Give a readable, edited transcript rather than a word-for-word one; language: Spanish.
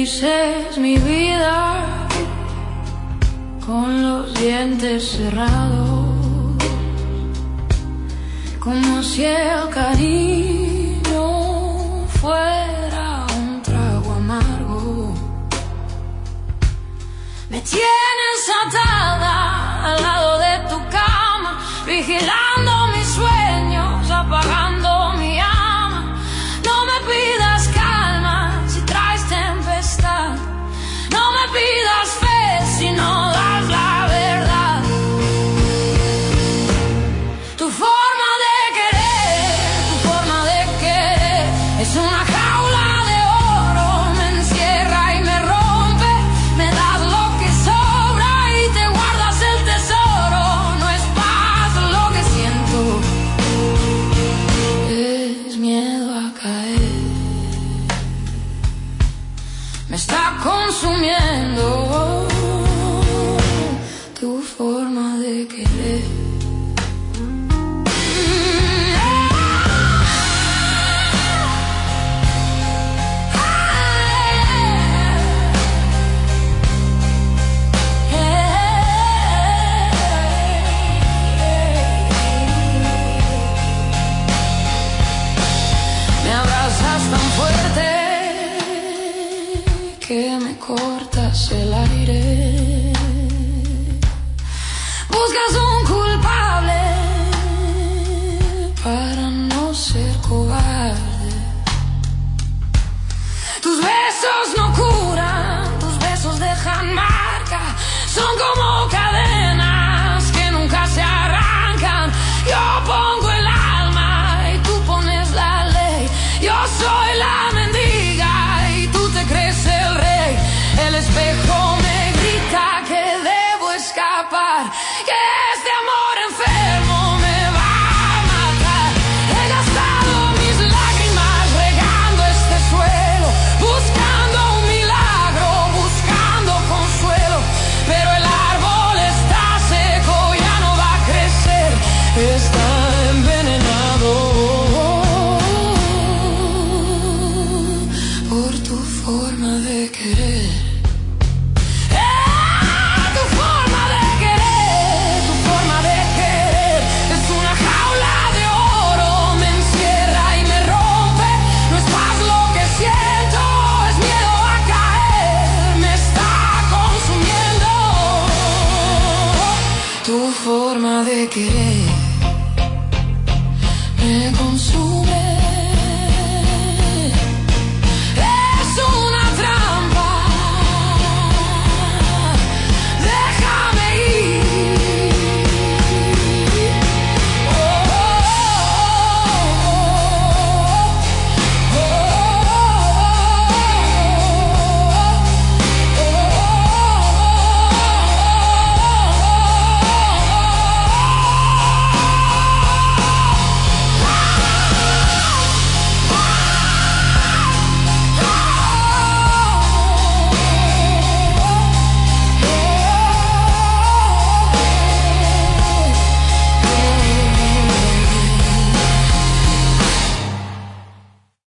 dices mi vida con los dientes cerrados, como si el cariño fuera un trago amargo. Me tienes atada al lado de tu cama, vigilando mis sueños, apagando mi llama. No me pidas calma si traes tempestad, no me pidas fe si no das la verdad. Tu forma de querer es una jaula de oro, me encierra y me rompe, me das lo que sobra y te guardas el tesoro. No es paz lo que siento, es miedo a caer. Me está consumiendo tu forma de querer. Me abrazas tan fuerte que me cortas el aire. Buscas un culpable para no ser cobarde. Tus besos no curan, tus besos dejan marca, son como cadenas que nunca se arrancan. Yo pongo el alma y tú pones la ley. Yo soy la mendiga y tú te crees el rey. El espejo me grita que debo escapar, que este amor enfermo me va a matar. He gastado mis lágrimas regando este suelo, buscando un milagro, buscando consuelo, pero el árbol está seco, ya no va a crecer, está envenenado por tu forma de querer. Tu forma de querer es una jaula de oro, me encierra y me rompe. No es paz lo que siento, es miedo a caer, me está consumiendo tu forma de querer, me consume.